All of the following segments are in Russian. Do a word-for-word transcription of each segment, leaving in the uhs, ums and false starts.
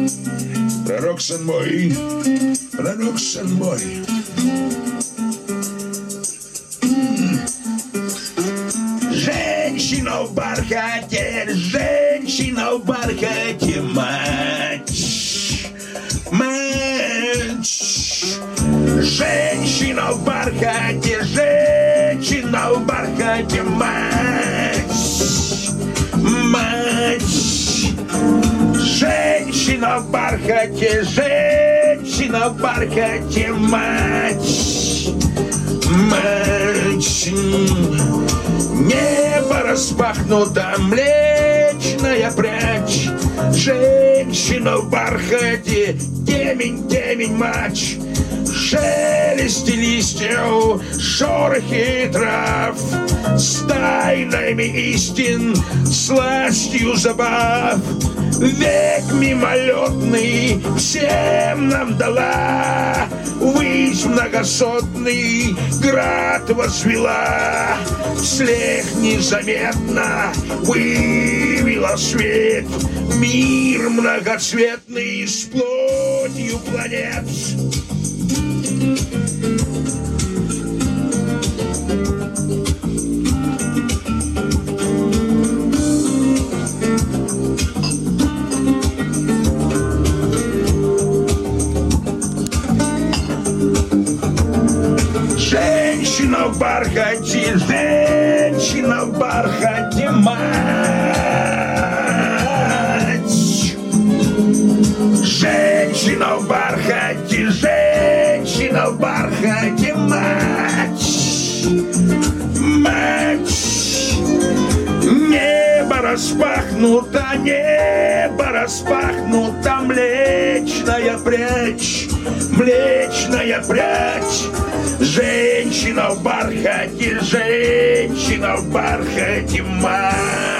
Пророк сын мой, пророк сын мой. Женщина в бархате, женщина в бархате, мать, мать. Женщина в бархате, женщина в бархате, мать, мать. Женщина в бархате, женщина в бархате, мать, мать. Небо распахнуто, млечная прядь. Женщина в бархате, темень, темень, мать. Шелести листьев, шорохи трав, с тайнами истин, сластью забав. Век мимолетный всем нам дала, высь многосотный град возвела. Вслед незаметно вывела свет мир многоцветный с плотью планет. Женщина в бархате, женщина в бархате, мать. Женщина в бархате, женщина в бархате, мать, мать. Небо распахнуто, небо распахнуто, млечная прядь, млечная прядь. Женщина в бархате, женщина в бархате, мать.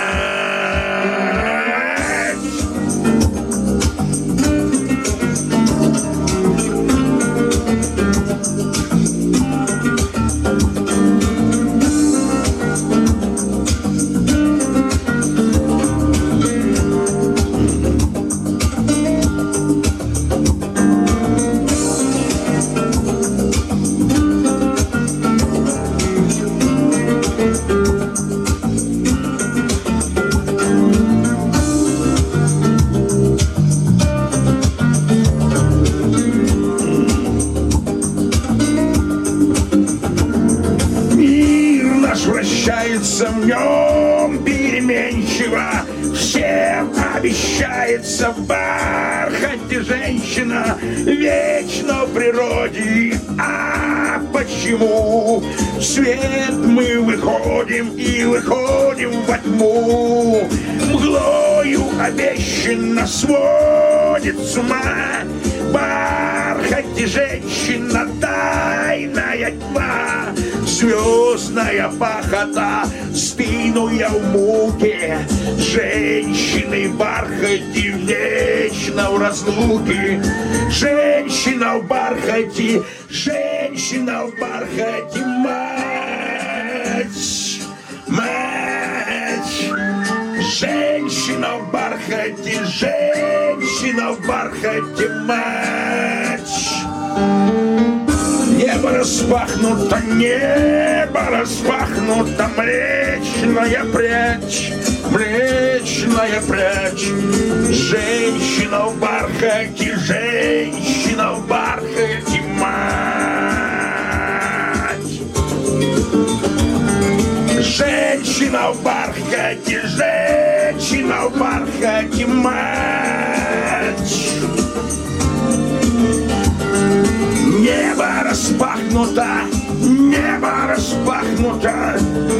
В нем переменчиво, всем обещается в бархате женщина, вечно в природе. А почему в свет мы выходим и выходим во тьму? Мглою обещанно сводит с ума, в бархате женщина тайная тьма. Звездная пахота, стыну я в муке, женщины в бархате вечно в разлуке. Женщина в бархате, женщина в бархате, мать, мать. Женщина в бархате, женщина в бархате, мать. Небо распахнуто, небо распахнуто, млечная прядь, млечная прядь. Женщина в бархате, женщина в бархате, мать. Женщина в бархате, женщина в бархате, мать. Небо распахнуто, небо распахнуто,